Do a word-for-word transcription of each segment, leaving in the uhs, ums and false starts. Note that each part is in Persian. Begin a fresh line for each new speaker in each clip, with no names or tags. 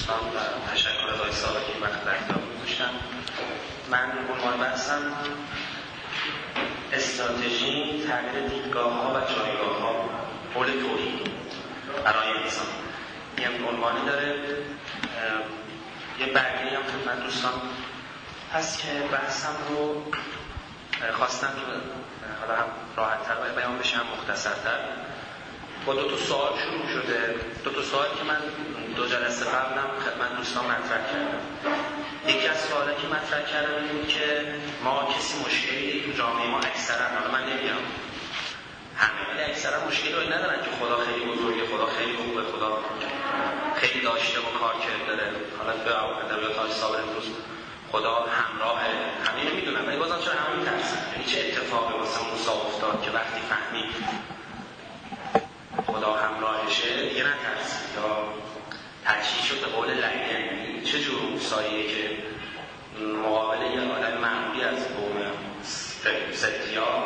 دوستان و تشکر از آقای صابر که این وقت در اختیار گذاشتن. من عنوان بحثم استراتژی تغییر دیدگاه‌ها و جایگاه‌ها حول توحید برای انسان. این عنوانی داره. یه برگه‌ای هم خدمت دوستان هست که بحثم رو خواستم که حالا هم راحت‌تر بیان بشه هم مختصرتر. با دو تا سوال شروع شده. دو تا سوال که من دو جلسه قبلم خدمت دوستان مطرح کردم. یکی از سوالا که مطرح کردم این بود که ما کسی مشکلی تو جامعه ما اکثرا، حالا من نمیگم همه، ولی اکثرا مشکلی رو ندارن که خدا خیلی بزرگه، خدا خیلی خوبه، خدا خیلی داشته و کار کرده داره. حالا به ادبیات های صابر امروز خدا همراه همه میدونن، ولی بازم چرا همه میترسن؟ یعنی چه اتفاقی واسه موسی افتاد که وقتی فهمید خدا همراهشه دیگه نترسید یا تجهیز شد به قول لگن؟ چه جور موسیه که مقابل یه آدم معمولی از قوم ستیا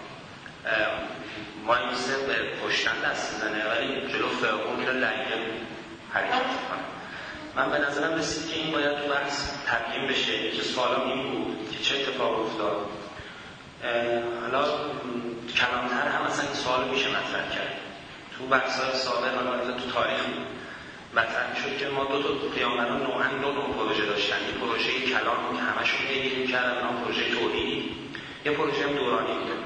مایسته به پشتن دست میزنه ولی جلو فرعون میره لگن حرکت کنه. من به نظرم رسید که این باید تو بحث تبیین بشه که سوالم این بود که چه اتفاق افتاد. حالا کلانتر هم اصلا این سوال میشه مطرح کرد. تو بحث‌های سابق حالا تو تاریخ مطرح می‌شد که ما دو تا پیامبران نوعاً دو نوع پروژه داشتن. یه پروژه کلام که همشون پیگیری می‌کردن، اون پروژه توحیدی، یه پروژه دورانی بود.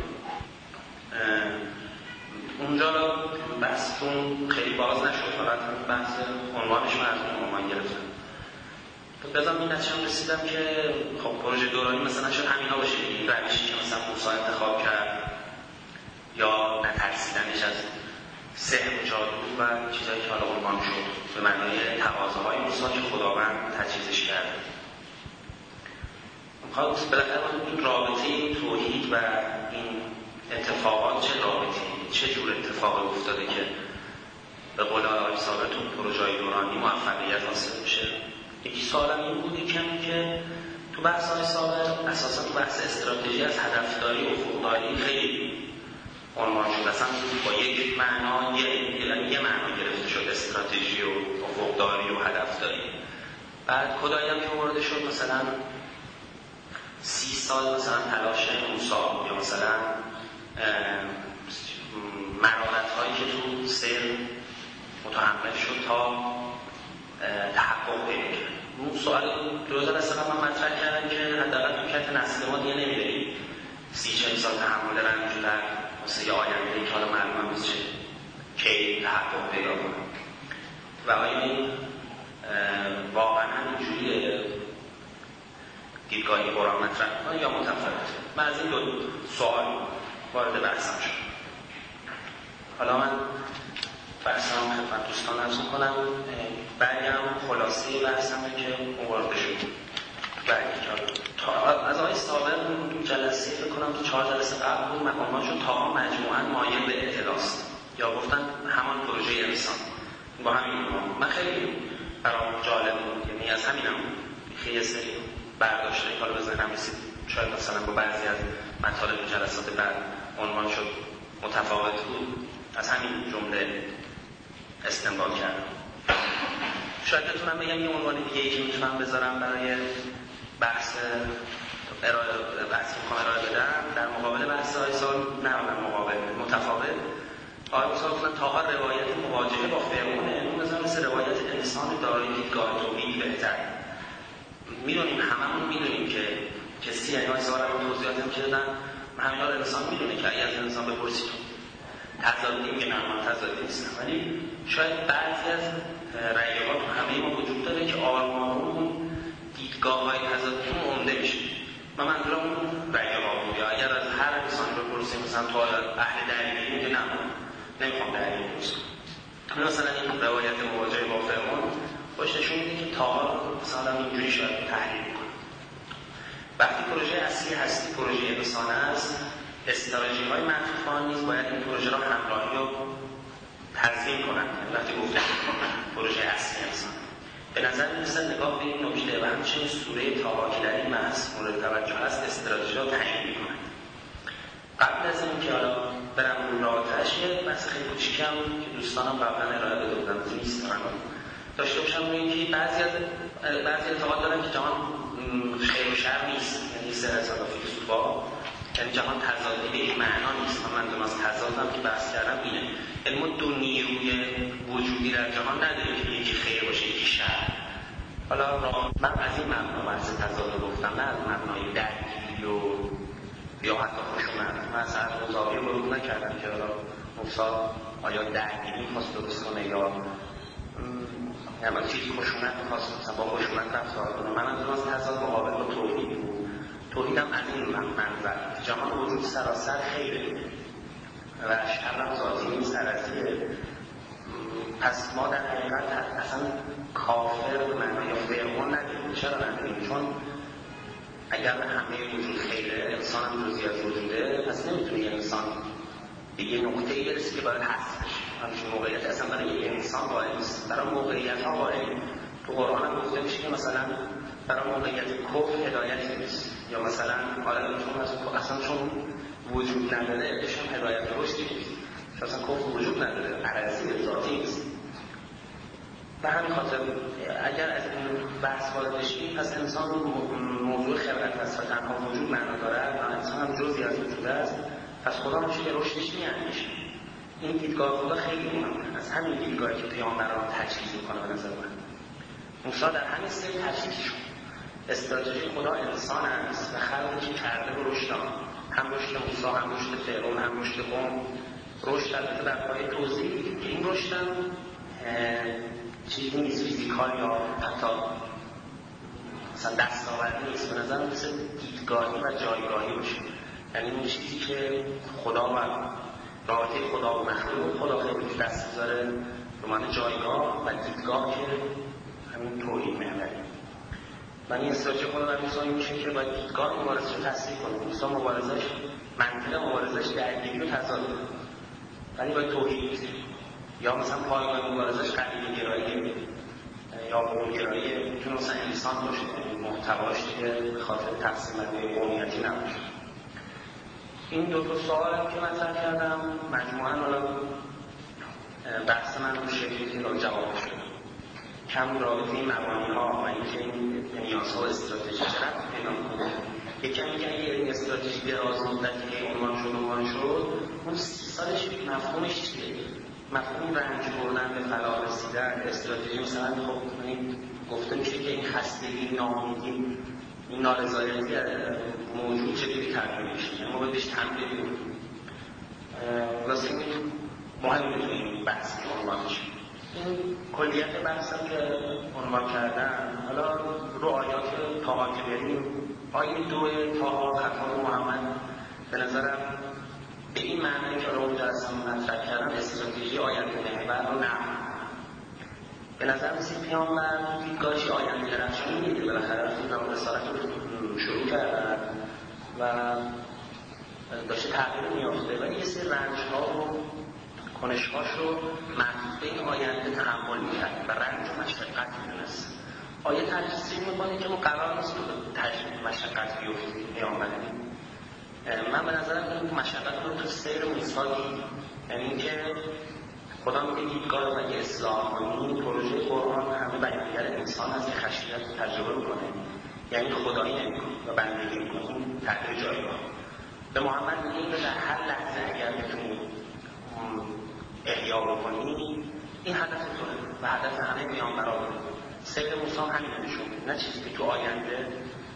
اونجا بحثتون خیلی باز نشد، فقط بحث عنوانش رو از اون عنوان گرفتم. بازم این نتیجه رسیدم که خب پروژه دورانی مثلا شاید همینا باشه، این روشی که مثلا موسی انتخاب کرد یا نترسیدنش از سحر و جادو و چیزایی که حالا عنوان شد به معنای تقاضاهای موسی که خداوند تجهیزش کرده. میخواد بالاخره این رابطه این توحید و این اتفاقات چه رابطه، چه جور اتفاقی افتاده که به قول آقای صابر تو پروژه‌های دورانی موفقیت حاصل میشه. یکی سوالم این بود یکم که تو بحث‌های صابر اساسا تو بحث استراتژی از هدفداری و افقداری خیلی عنوان شد. اصلا با یک معنا یه یه معنا گرفته شد استراتژی و افقداری و هدفداری. بعد کدایی هم که ورده شد مثلا سی سال مثلا تلاش موسی یا مثلا مرارت هایی که تو سیر متحمل شد تا تحقق پیدا کرد. اون سوال دوزار از من مطرح کردم که حداقل تو کت نسل ما دیگه نمیدهیم سی چهل سال تحمل رنج در مثل یه آینده که حالا معلوم نیست چه کی تحقق پیدا کنه و آیا این واقعا همینجوری دیدگاهی قرآن مطرح کنه یا متفاوته. من از این دو سوال وارد بحثم شد. حالا من بحثم خدمت دوستان عرض می‌کنم. برگم خلاصه بحثمه که وارد شد. برگم از آقای صابر جلسه فکر کنم تو چهار جلسه قبل بود مقاماتشون تا مجموعاً مایل به اعتلاست یا گفتن همان پروژه انسان با همین عنوان. من خیلی برام جالب بود، یعنی از همینم خیلی سری برداشته حالا به ذهنم رسید شاید مثلا با بعضی از مطالب جلسات بعد عنوان شد متفاوت بود، از همین جمله استنباط کردم. شاید بتونم بگم یه عنوان دیگه ای که میتونم بذارم برای بحث ارائه بحث که میخوام ارائه بدم در مقابل بحث های سال نه در مقابل متفاوت آقای موسی گفتن تاها روایت مواجهه با فرعون اون مثلا مثل روایت انسان دارای دیدگاه توحیدی بهتر. میدونیم هممون میدونیم که کسی یعنی آقای صابر رو توضیحاتی هم که دادن همین حال انسان میدونه که اگه از انسان بپرسید تضادی میگه نه من تضادی نیستم، ولی شاید بعضی از رأی‌ها تو همه ما وجود داره که آرمانمون دیدگاه‌های تضادی عمده میشه. من منظورم اون رأی‌ها بود. یا اگر از هر انسانی بپرسیم مثلا تو اهل درگیری میگه نه نمیخوام درگیری کنم. مثلا این روایت مواجهه با فرعون خوش نشون میده که تا مثلا اینجوری شاید تحلیل کنه. وقتی پروژه اصلی هستی پروژه رسانه است، استراتژی‌های معطوفان نیز باید این پروژه را همراهی و تنظیم کنند. وقتی گفتم پروژه اصلی انسان به نظر میرسد نگاه به این نکته و همچنین سوره طه که در این بحث مورد توجه است استراتژی را تعیین می‌کند. قبل از این که حالا برم رو راهش یه بحث خیلی کوچیکم که دوستانم قبلا ارائه داده بودم نیست من داشته باشم روی اینکه بعضی از بعضی اعتقاد دارن که جهان خیر و شر نیست، یعنی سر از فیلسوفا، یعنی جهان تضادی به این معنا نیست. من منظورم از تضادم که بحث کردم اینه، یعنی ما دو نیروی وجودی در جهان نداریم که یکی خیر باشه یکی شر. حالا من از این مبنا بحث تضاد گفتم، نه از مبنای درگیری و یا حتی خشونت. من اصلا از مزاویه ورود نکردم که حالا موسا آیا درگیری خواست درست کنه یا یعنی چیزی خشونت خواست مثلا با خشونت رفتار کنه. من منظورم از تضاد مقابل با توحید بود. توحید هم از این منظر جهان وجود سراسر خیره و شر هم ذاتی نیست، سرازیه. پس ما در حقیقت اصلا کافر به معنای فرمون نداریم. چرا نداریم؟ چون اگر همه وجود خیره، انسان هم جزئی از وجوده، پس نمیتونه یه انسان به یه نقطه‌ای برسه که باید هست بشه. همچین موقعیت اصلا برای یه انسان قائل نیست. برای موقعیت ها قائل. تو قرآن هم گفته میشه که مثلا برای موقعیت کفر هدایتی نیست، یا مثلا حالا چون اصلا چون وجود نداره بهشون هدایت رشدی نیست، چون اصلا کفر وجود نداره، عرضی ذاتی نیست. به همین خاطر اگر از این بحث وارد بشیم پس انسان موضوع خلقت است و تنها وجود معنا دارد و انسان هم جزئی از وجود است، پس خدا میشه که رشدش میاندیشه. این دیدگاه خدا خیلی مهمه. از همین دیدگاهی که پیامبران تجهیز میکنه به نظر من موسی در همین سه تجهیز شد. استراتژی خدا انسان است و خلقی که کرده به رشد، هم رشد موسی، هم رشد فرعون، هم رشد قوم. رشد البته در پای توضیح که این رشد هم چیزی نیست فیزیکال یا حتی مثلا دستاوردی نیست. به نظر مثل دیدگاهی و جایگاهی باشه، یعنی اون چیزی که خدا و رابطه خدا و مخلوق خدا خیلی دست بذاره به معنی جایگاه و دیدگاه که همین توحید محوری. من این استراتژی خدا در موسی این میشه که باید دیدگاه مبارزش رو تصحیح کنه. موسی مبارزش منطق مبارزش درگیری و تضاد، ولی باید توحید یا مثلا پایگاه مبارزش قبیله گرایی یا قوم گرایی میتونه مثلا انسان باشه، محتواش که به خاطر تقسیم بندی قومیتی نباشه. این دو تا سوال که مطرح کردم مجموعاً حالا بحث من رو شکلی که رو جواب شد. کم رابطه این مبانی ها و اینکه این نیازها و استراتژی چقدر پیدا کنه. یکی هم که اگه این استراتژی دراز مدتی که عنوان شد عنوان شد اون سی سالش مفهومش چیه؟ مفهوم رنج بردن به فلاح رسیدن، استراتژی مثلا خب گفته میشه که این خستگی، ناامیدی، این نارضایتی موجود چجوری تغییر میشه، ما باید بهش تمرین بدیم. واسه این مهم میتونه این بحث عنوان بشه. این کلیت بحثم که عنوان کردن حالا رو آیات طاها که بریم، آیه دو طاها خطاب محمد به نظرم به این معنی که رو اونجا اصلا مطرح کردم استراتژی آینده محور رو نم به نظر مثل پیامبر دیدگاهی آینده درخشانی میده. بالاخره رفتیم نام رسالت رو شروع کردن و داشته تغییر میافته، ولی یه سری رنج‌ها و کنش‌هاش رو محدود به این آینده تحمل می‌کرد و رنج و مشقت می‌دونست. آیه تجسیم می‌کنه که ما قرار نیست که تجربه مشقت بیفتیم پیامبر. من به نظرم این مشقت رو تو سیر موسی دید، یعنی اینکه خدا میگه دیدگاه رو مگه اصلاح کنی. پروژه قرآن همه بیانگر انسان از خشیت رو تجربه می‌کنه، یعنی خدایی نمی‌کنه و بندگی می‌کنه تغییر جایگاه. به محمد میگه این رو در هر لحظه اگر بتونی احیا بکنی این هدف توه و هدف همه پیامبران. سیر موسی همین نشون میده، نه چیزی که تو آینده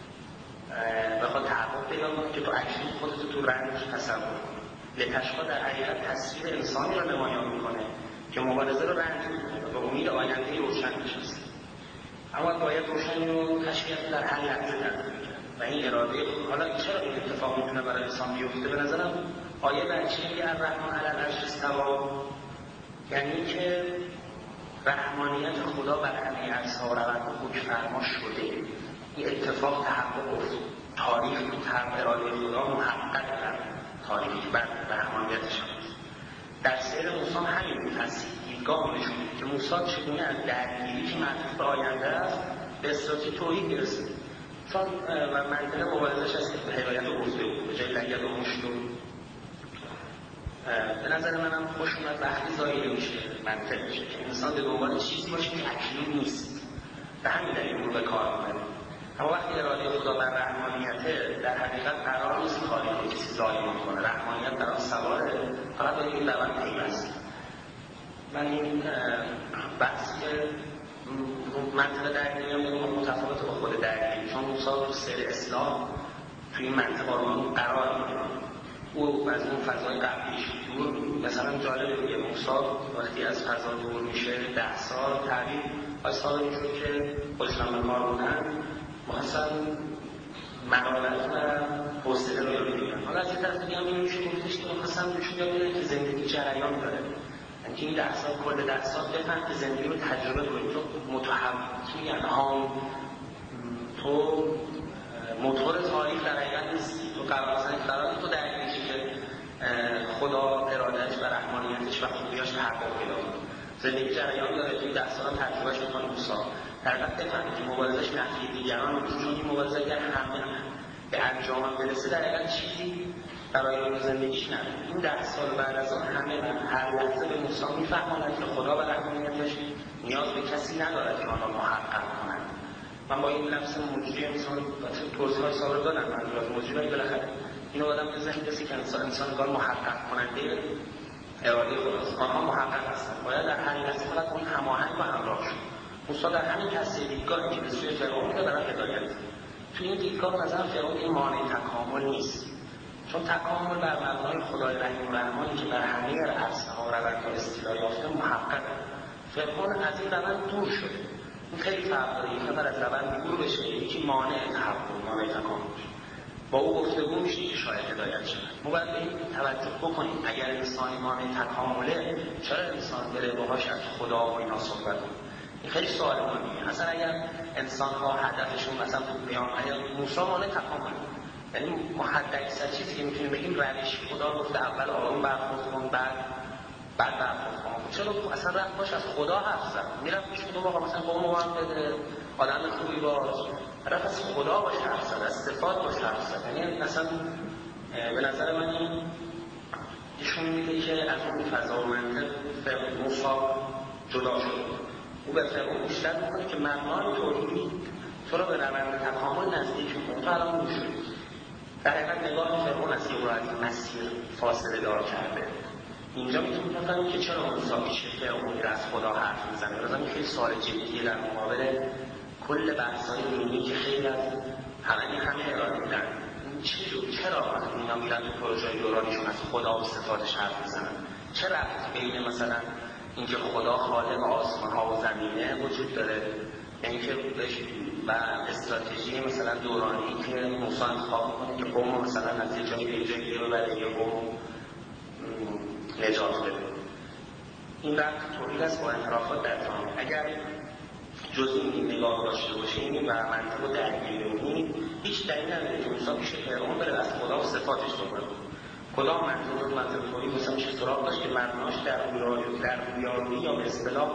بخواد تحقق پیدا کنه که تو اکنون خودت تو رنج تصور کنی. لتشقا در حقیقت تصویر انسانی رو نمایان میکنه که مبارزه رو رنج میکنه و به امید آینده روشن میشسته. اما باید روشنی رو تشکیل در هر لحظه درد و این اراده. حالا چرا این اتفاق میتونه برای انسان بیفته؟ به نظرم آیه بچه میگه الرحمن علی العرش استوی، یعنی که رحمانیت خدا بر همه عرصه‌ها و روند حکم‌فرما شده. این اتفاق تحقق افتاد. تاریخ تو طرح اراده خدا محقق در تاریخ بر رحمانیتش هست. در سیر موسی همین بود، هستی دیدگاه نشون میده که موسی چگونه از درگیری که معطوف به آینده است به استراتژی توحید میرسه. چون و منطقه مبارزش هست که به هدایت رو گفته بود به جای لگد و مشت و به نظر منم خوش اومد وقتی ظاهری میشه منطقشه که انسان به دنبال چیزی باشه که اکنون نیست، به همین دلیل رو به کار میبره. اما وقتی اراده خدا بر رحمانیته، در حقیقت قرار نیست کاری رو کسی ظاهر کنه. رحمانیت در آن سواره، فقط به این روند پیوست. من این بحثی که منطقه درگیری هم متفاوت با خود درگیری، چون موسی رو سیر اسلام توی این منطقه رو قرار میگیره. او از اون فضای قبلیش دور، مثلا جالب دیگه موسی وقتی از فضا دور میشه ده سال تعبیر از سال میشه که خودشان به کار بودن مثلا مرالت و حوصله رو یاد بگیرن. حالا از این طرف دیگه هم این میشه گفتش که مثلا نشون یاد بگیرن که زندگی جریان داره، یعنی که این ده سال کل ده سال بفهم که زندگی رو تجربه کنید. تو متحولی الهام، تو موتور تاریخ در حقیقت نیستی، تو قرار مثلا قرار تو در میشه که خدا ارادهش و رحمانیتش و خوبیاش تحقق پیدا کنه. زندگی جریان داره، توی ده سال هم تجربهش میکنه موسی. در حقیقت بفهمید که مبارزش نفی دیگران نیست، چون این مبارزه اگر همه به انجام برسه در حقیقت چیزی برای زندگیش نداره. این ده سال بعد از آن همه هر لحظه به موسی میفهماند که خدا و رحمانیتش نیاز به کسی ندارد که آنها محقق کنند. من با این لفظ موجودی انسان توضیح های سابق دادم، من از موجودی های بالاخره اینو آدم به ذهن رسی که انسان انسانگار محقق کننده اراده خداست. آنها محقق هستند، باید در هر لحظه فقط اون هماهنگ با همراه شد. موسی در همین تصویر دیدگاهی که به سوی فرعون میده برای هدایت. تو این دیدگاه نظر فرعون این مانع تکامل نیست، چون تکامل بر مبنای خدای رحیم و رحمانی که بر همه عرصه‌ها روند استیلا یافته محققه. فرعون از این روند دور شده. این خیلی فرق داره، یک نفر از روند دور بشه، یکی مانع تحول، مانع تکامل بشه. با او گفتگو میشه که شاید هدایت شد. ما باید به این توجه بکنیم اگر انسان مانع تکامله، چرا انسان بره باهاش از خدا و اینا صحبت کنه؟ این خیلی سوال مهمیه. اصلا اگر انسان ها هدفشون مثلا تو بیان اگر موسی مانع تکامل، یعنی محدث چیزی که میتونیم بگیم روش خدا گفته اول آروم برخورد کن بعد بعد برخورد کن. چرا اصلا رفت باش از خدا حرف زد؟ میرفت پیش خدا واقعا مثلا قوم محمد آدم خوبی باش، رفت از خدا باش حرف زد، از صفات باش حرف زد. یعنی مثلا به نظر من این نشون میده که از اون فضا و منطق موسی جدا شد. او به فرعون بیشتر میکنه که مبنای توحید تو رو به روند تکامل نزدیک میکنه. تو الان گوش شدی. در حقیقت نگاه فرعون است که او را از این مسیر فاصله دار کرده. اینجا میتونیم بفهمیم که چرا موسی پیش فرعون از خدا حرف میزنه. لازم خیلی سوال جدیه در مقابل کل بحث‌های دینی که خیلی از همه همه اراده میدن. چرا اینا میرن تو پروژه دورانیشون از خدا و صفاتش حرف میزنن؟ چه ربطی بین مثلا اینکه خدا خالق آسمان ها و زمینه وجود داره، یعنی که و استراتژی مثلا دورانی که موسی انتخاب کنه که قوم مثلا از یه جایی به جایی ببره یا قوم نجات بده. این ربط توحید است با انحرافات در جامعه. اگر جز این نگاه داشته باشیم و منطق رو درگیر ببینیم، هیچ دلیل نداره که موسی پیش فرعون بره از خدا و صفاتش صحبت کنه. کدام منطق رو منطق توحید مثلا میشه سراغ داشت که مبناش در رویارویی یا به اصطلاح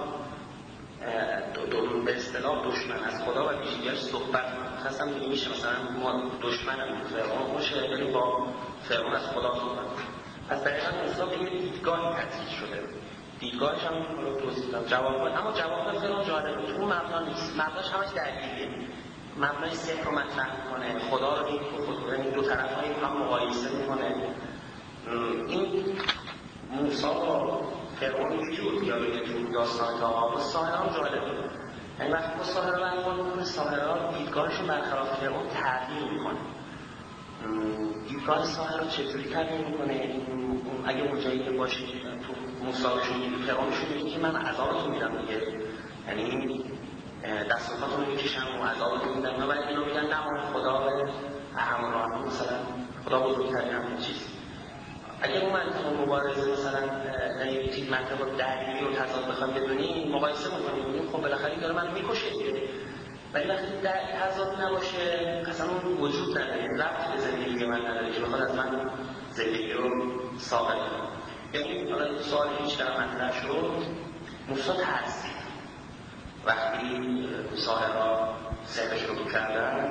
به اصطلاح دشمن از خدا و پیشگیش صحبت کنه. خاصا میگه میشه مثلا ما دشمنمون فرعون باشه ولی با فرعون از خدا صحبت کنه. از طریقا موسی به یه دیدگاهی تحصیل شده. دیدگاهش هم رو توضیح دادم. جواب اما جواب فرعون جالبه. تو مبنا نیست. مبناش همش درگیریه. مبنای سحر رو مطرح می‌کنه. خدا رو این دو طرف‌های هم مقایسه می‌کنه. این موسی با فرعون یه جور دیالوگ تو داستان تا با ساحران جالبه. یعنی وقتی با ساحرها برخورد می‌کنه، ساحرها دیدگاهشون برخلاف فرعون تغییر می‌کنه. دیدگاه ساحر رو چطوری تغییر می‌کنه؟ اگه اون جایی که باشه تو موسیقیشون میگه فرعونشون میگه که من عذابتون میدم دیگه، یعنی دست و پاتون رو میکشم و عذابتون میدم. اینا باید اینو میگن نه اون خدا به همون راه مثلا خدا بزرگترین همین چیز. اگه اون منطق مبارزه مثلا یه چیز منطق رو درگیری و تضاد بخوام بدونیم مقایسه می‌کنیم میگیم خب بالاخره داره منو میکشه دیگه. ولی وقتی در تضاد نباشه اصلا اون وجود نداره، ربطی به زندگی من نداره که بخواد از من زندگی رو ساقط کنه. یعنی حالا سوال هیچ در مطرح شد، موسی ترسید وقتی ساحرها سحرش رو کردن.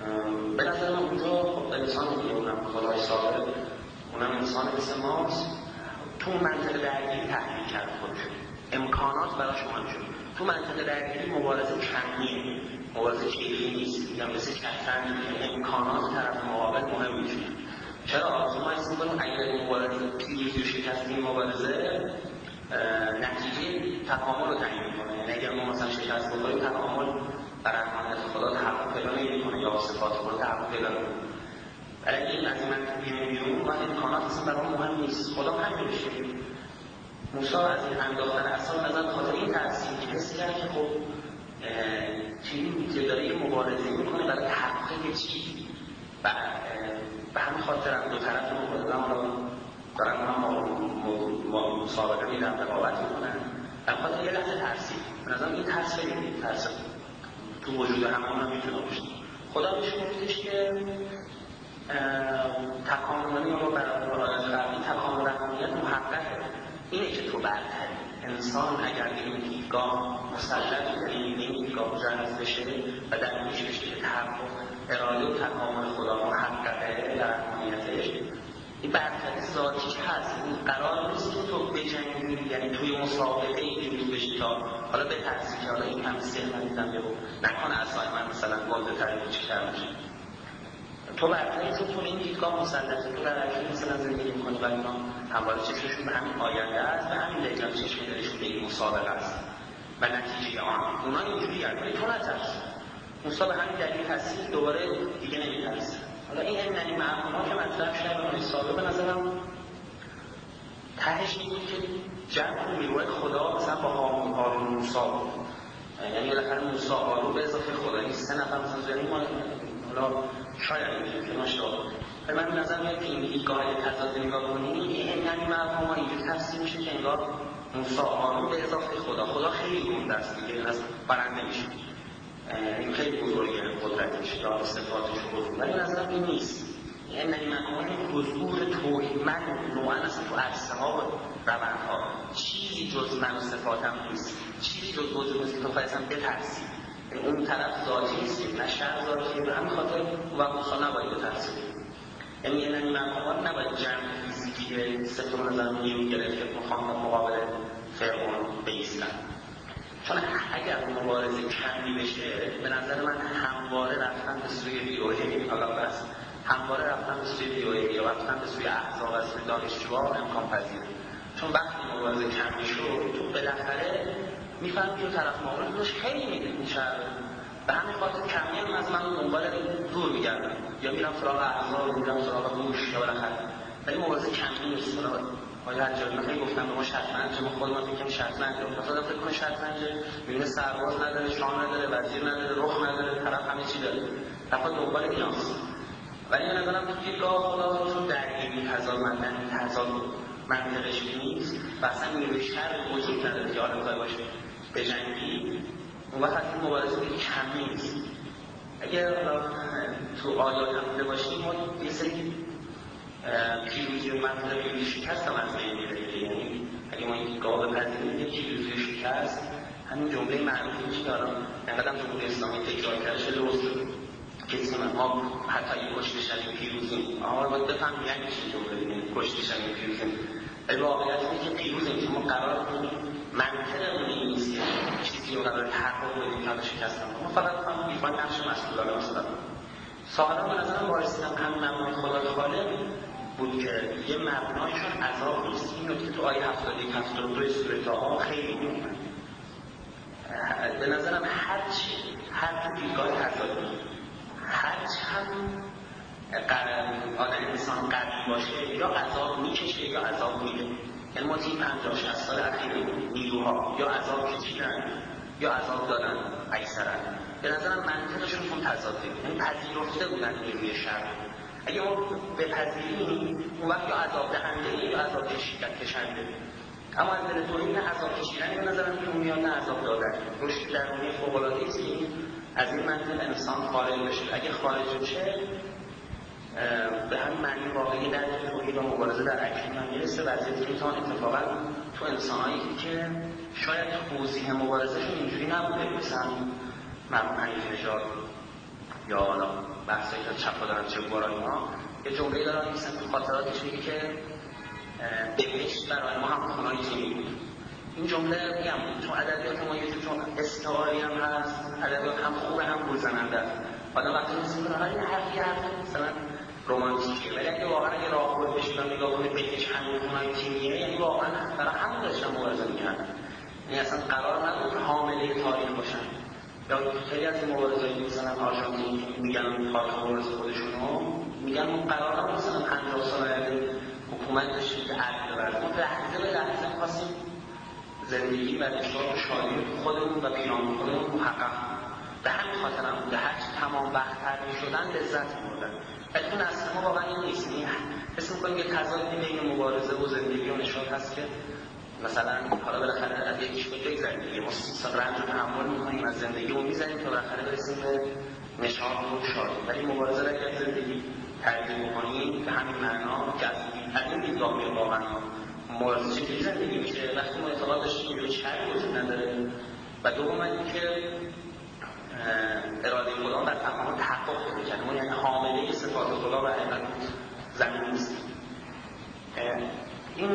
به نظر من اونجا خب انسان دیگه، اونم خدای ساحر، اونم انسان مثل ماست. تو منطقه درگیری تحلیل کرد خودش، امکانات براش مهم شد. تو منطقه درگیری مبارزه کمیه، مبارزه کیفی نیست، یا مثل شطرنج امکانات طرف مقابل مهم میشه. چرا؟ ما حس می‌کنیم اگر مبارزه پیروزی و شکست این مبارزه نتیجه تکامل رو تعیین می‌کنه. یعنی اگر ما مثلا شکست بخوریم تکامل بر رحمت خدا تحقق پیدا نمی‌کنه یا صفات خدا تحقق پیدا نمی‌کنه. ولی این از این منطقه بیرون و امکانات اصلا برای مهم نیست. خدا همین میشه. موسی از این انداختن اصلا نظر بخاطر این ترسیم که حس کرد که خب چیزی که داره یه مبارزه میکنه برای تحقق یه چیزی و به همین خاطر هم دو طرف مبارزه هم دارن هم مسابقه میدن رقابت میکنن در خاطر یه لحظه ترسیم. به نظرم این ترس خیلی ترس تو وجود همه هم میتونه باشه. خدا بهش گفتش که تکامل یا برای تکامل رحمانیت محققه. اینه که تو برتری انسان اگر این دیدگاه مسلط به این دیدگاه جذب بشه و در پیش بشه که تحقق اراده و تکامل خدا محققه در رحمانیتش، این برتری ذاتیش هست. این قرار نیست که تو بجنگی، یعنی توی مسابقه پیروز بشی تا حالا به تحصیل که حالا این همه سه من دیدم یهو نکنه اصلا من مثلا گنده تری کوچیک‌تر میشه. تو برتری چون تو این دیدگاه مسلطه، تو در حقیقت مثلا زندگی میکنی و اینا همواره چشمشون به همین آینده است، به همین دقیقا چشم دارشون به این مسابقه است و نتیجه آن اونا اینجوری هست. ولی تو نترس، موسی به همین دلیل هستی دوباره دیگه نمیترسه. حالا این همین معلومات که مطرح شده به مسابقه به نظرم تهش این بود که جمع نیروی خدا مثلا با هارون هارون موسی بود، یعنی بالاخره موسی هارون به اضافه خدا این سه نفر مثلا زنی ما حالا شاید میشه که ماشاءالله. ولی من نظر میاد که این دیدگاه تضاد نگاه کنیم این همین مفهوم اینجوری تفسیر میشه که انگار موسی هارون به اضافه خدا، خدا خیلی گنده است دیگه، از برنده میشه، این خیلی بزرگه قدرتش یا صفاتش بزرگ. ولی نظرم این نیست. یعنی این مفهوم حضور توحید من نوعا اصلا تو عرصه ها و روندها چیزی جز من و صفاتم نیست، چیزی جز وجود نیست که تو خواهیستم بترسی. اون طرف ذاتی نیست، نه شر ذاتیه، به همین خاطر و موسی نباید بترسید. یعنی این مقامات نباید جمع فیزیکی ستون نظر نیرو گرفت که مخاطب مقابل فرعون بیستن. چون اگر مبارزه کمی بشه به نظر من همواره رفتن به سوی بیروحی، حالا بس همواره رفتن به سوی بیروحی یا رفتن به سوی احزاب از سوی دانشجوها امکان پذیره. چون وقتی مبارزه کمی شد تو بالاخره میفهمی که طرف مقابل روش خیلی میده میشه. به همین خاطر کمی هم از من دنبال زور میگردم یا میرم سراغ احزاب، میرم سراغ گوش یا بالاخره. ولی مبارزه کمی نیست. آیا هر خیلی گفتم به ما شطرنج، ما خودمون فکر کنیم شطرنج، مثلا فکر کنیم شطرنج میبینه سرباز نداره، شاه نداره، وزیر نداره، رخ نداره، طرف همه چی داره. طرف دنبال ایناست. ولی من نظرم تو دیدگاه خدا چون درگیری تضاد مندن تضاد منطقش نیست و اصلا نیروی شر وجود نداره که حالا میخوای باشه به جنگی، اون وقت این مبارزه کمی نیست. اگر تو آیات هم بوده باشیم ما یه سری پیروزی و منطقه پیروزی شکست هم از بین میره. یعنی اگه ما این دیدگاه بپذیریم یه پیروزی و شکست همین جمله معروفی میشه که الان انقدر جمهوری اسلامی تکرار کرده شده درست کسی من ما حتی اگه کشته شدیم پیروزیم، اما باید بفهمیم یعنی چی جمله کشته شدیم پیروزیم. ولی واقعیت اینه که پیروزیم که ما قرار کنیم منطقه اون نیست که چیزی رو قرار تحقق بدیم که شکست هم ما فقط بفهمیم ایفای نقش مسئولانه مثلا سوالا به نظرم وارسیدم هم مبنای خدای خالق بود که یه مبنایشون عذاب نیست. این نکته تو آیه هفتاد و یک هفتاد و دو سوره طه خیلی مهمه. به نظرم هر چی هر تو دیدگاه تضادی هر چند آدم انسان قوی باشه یا عذاب میکشه یا عذاب میده. یعنی ما تیم پنجاه شصت سال اخیر نیروها یا عذاب کشیدن یا عذاب دادن اکثرا به نظرم منطقشون هم تضاده، یعنی پذیرفته بودن نیروی شر. اگه ما بپذیریم اون وقت یا عذاب دهنده یا عذاب کشنده. اما از دل توحید نه عذاب کشیدن به نظرم که میاد نه عذاب دادن. رشد درونی فوق‌العاده‌ای است که از این منطق انسان خارج بشه. اگه خارج بشه به همین معنی واقعی در توحید و مبارزه در اکنون هم میرسه. وضعیتی که میتوان اتفاقا تو انسانهایی که شاید توضیح مبارزهشون اینجوری نبوده، مثلا مرحوم حنیف نژاد یا حالا بحثایی که چپ دارن چه گوارایی ها یه جمله دارن مثلا تو خاطراتش میگه که بهشت برای ما هم خونه‌های تیمی بود. این جمله میگم چون ادبیات ما یه چون استعاری هم هست، ادبیات هم خوبه هم گلزننده است. حالا وقتی میگم این حرفی هست مثلا رمانتیکه، ولی اگه واقعا اگه راه خود بشینم نگاه کنید بهش همین خونه‌های تیمیه، یعنی واقعا برای همون داشتم مبارزه می‌کردم. یعنی اصلا قرار نبود حامله تاریخ باشن. یا خیلی از این مبارزه‌های مثلا آرژانتین میگن تاریخ مبارزه خودشونو میگن قرار نبود مثلا پنجاه سال حکومت داشتیم که عدل ببرد. ما لحظه به لحظه خواستیم زندگی و نشاط و شادی خودمون و پیرامون خودمون محقق به همین خاطر هم بوده. هرچی تمام وقت‌تر می‌شدن لذت می‌بردن. ولی اون اصل ما واقعا این نیست. یعنی حس می‌کنیم یه تضادی بین مبارزه و زندگی و نشاط هست که مثلا حالا بالاخره از یکیش بگذاریم دیگه، ما مثلا رنج رو تحمل می‌کنیم از زندگی و می‌ذاریم تا بالاخره برسیم به نشاط و شادی. ولی مبارزه را از زندگی ترجیح می‌کنیم به همین معنا که از این دیدگاه میاد واقعا مبارزه چطوری زندگی میشه وقتی ما اعتقاد داشتیم که شر وجود نداره و دوم اینکه اراده خدا در تمام تحقق پیدا کرده. ما یعنی حامله صفات خدا و حقیقت زمین نیست. این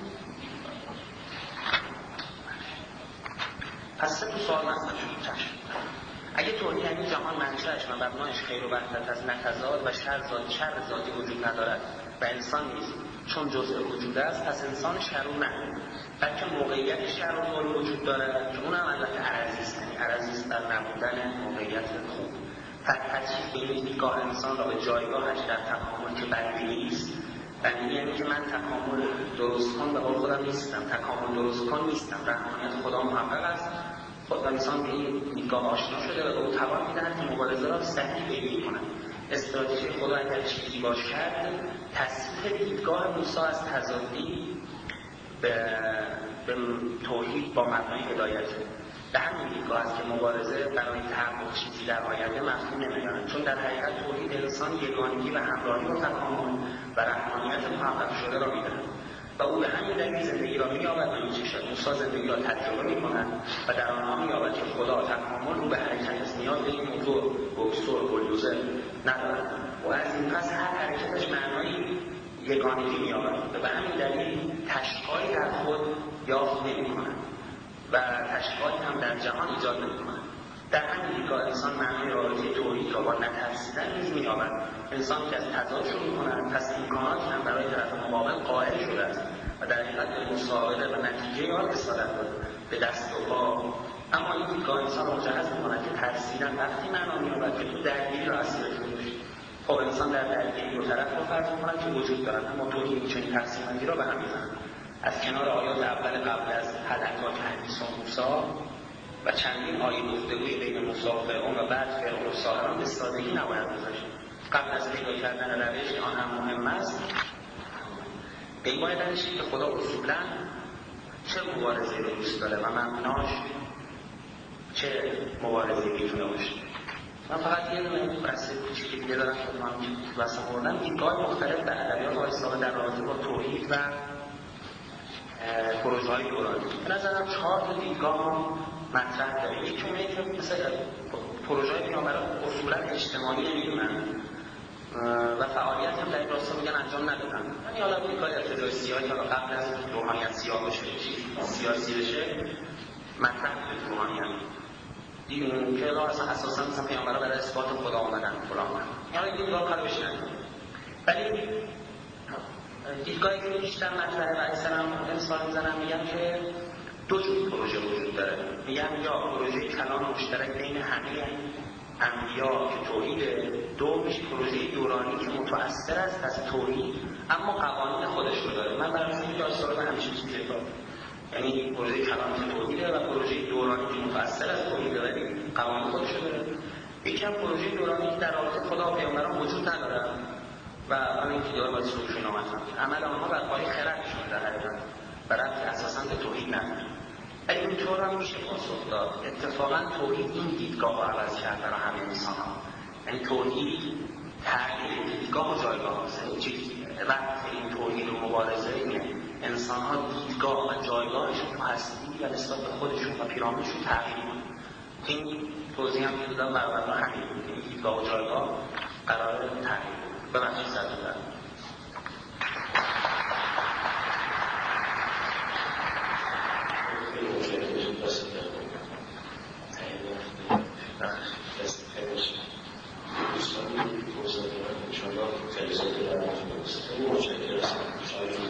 پس سه سوال مطرح شد. چشم اگه توحید یعنی جهان منشأش و مبنایش خیر و وحدت از نتضاد و شر ذاتی شر ذاتی وجود ندارد و انسان نیست چون جزء وجود است، پس انسان شرور نه بلکه موقعیت شرور وجود دارد که اونم البته عرضی است. یعنی عرضی است در نبودن موقعیت خوب. ترتیب به این دیدگاه انسان را به جایگاهش در تکامل که بدبینی است. بدبینی یعنی که من تکامل درست کن به قول خودم نیستم، تکامل درست کن نیستم، رحمانیت خدا محقق است. خود انسان به این دیدگاه آشنا شده و به او توان می‌دهد که مبارزه را صحیح پیگیری کند. استراتژی خدا اگر چیزی باشد تصحیح دیدگاه موسی از تضادی به, به توحید با مبنای هدایت. به همین دیدگاه است که مبارزه برای تحقق چیزی در آینده مفهوم نمی‌دارد، چون در حقیقت توحید انسان یگانگی و همراهی و تکامل و رحمانیت محقق شده را می‌دهد و او به همین دلیل زندگی را می‌یابد و می‌چشد. موسی زندگی را تجربه می‌کند و در آنها می‌یابد که خدا تکامل رو به حرکت است، نیاز به این موتور بکسور بولدوزر ندارد و از این پس هر حرکتش معنایی یگانگی می‌یابد و به همین دلیل تشکیلی در خود یافت نمی‌کند و تشکیلی هم در جهان ایجاد نمی‌کند. در همین دیدگاه انسان معنای رابطه توحید را با نترسیدن نیز می‌یابد. انسان که از تضاد شروع می‌کند پس امکاناتی هم برای طرف مقابل قائل شده است و در حقیقت به مسابقه و نتیجه آن رسالت به دست و پا. اما این دیدگاه انسان را مجهز می‌کند که ترسیدن وقتی معنا می‌یابد که تو درگیری را اسیرش می‌شی. خب انسان در درگیری دو طرف رو فرض می‌کند که وجود دارد، اما توحید چنین تقسیم‌بندی را به هم می‌زند. از کنار آیات اول قبل از حدثات حدیث و موسی و چندین آیه گفتگوی بین موسی و فرعون و بعد فرعون و ساحران به سادگی نباید گذاشت. قبل از پیدا کردن روش که آن هم مهم است، به این باید اندیشید که خدا اصولاً چه مبارزه‌ای رو دوست داره و مبناش چه مبارزه‌ای میتونه باشه. من فقط یه دونه بحث کوچیکی دیگه دارم که من که بحث آوردم، دیدگاه مختلف در ادبیات و اسلام در رابطه با توحید و پروژه‌های دورانی. به نظرم چهار تا دیدگاه مطرح داره. یکی اونه که مثلا پروژه‌های پیامبران اصولاً اجتماعی نمی‌دونن و فعالیت هم در این راستا میگن انجام ندادن. یعنی حالا دیدگاه ابتدای سیاسی حالا قبل از روحانیت سیاه بشه، سیاسی بشه، مطرح به روحانیت. دیدیم که را اصلا اساساً مثلا پیامبران برای اثبات خدا اومدن فلان. یعنی دیدگاه کار بشه نداره. ولی دیدگاهی که بیشتر مطرحه و اکثر هم انسان میزنن میگن که دو جور پروژه وجود داره. میگن یا پروژه کلام مشترک بین همه انبیا که توحیده، دومش پروژه دورانی که متأثر است از توحید اما قوانین خودش رو داره. من برای مثلا که آثار به همیشه چیزی کار یعنی پروژه کلام که توحیده و پروژه دورانی که متأثر از توحیده ولی قوانین خودش رو داره. یکی هم پروژه دورانی که در رابطه خدا و پیامبران وجود نداره و آن این دیگه باید سروشون آمدن. عمل آنها بر پای خردشون در حقیقت و ربطی اساساً به توحید نداره. ولی اینطور هم میشه پاسخ داد. اتفاقاً توحید این دیدگاه رو عوض کرد برای همه انسان‌ها. یعنی توحید تغییر دیدگاه و جایگاه هست. این چیزی ربط این توحید و مبارزه اینه انسان‌ها دیدگاه و جایگاهشون تو هستی و نسبت به خودشون و پیرامونشون تغییر کنه. این توضیح هم که دادم برای همین این دیدگاه و جایگاه قرار تغییر به معنی زده دارم.
جلسات در مجموعه خیلی متشکرم.